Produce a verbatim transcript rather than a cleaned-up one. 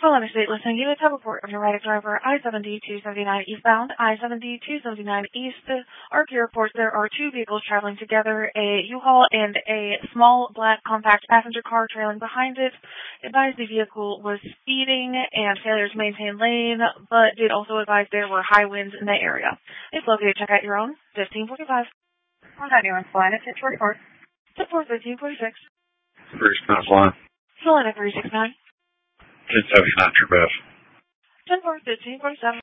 Helena State listening. Units have report of erratic driver I seventy two seventy-nine eastbound, I seventy two seventy-nine east. R P reports there are two vehicles traveling together, a U-Haul and a small black compact passenger car trailing behind it. Advised the vehicle was speeding and failure to maintain lane, but did also advise there were high winds in the area. If located, check out your own. fifteen forty-five. On that New Orleans line, it's four four. ten four fifteen forty-six. Bruce Mouse line. Helena three six nine. ten seventy-nine True Beth. ten four fifteen forty-seven.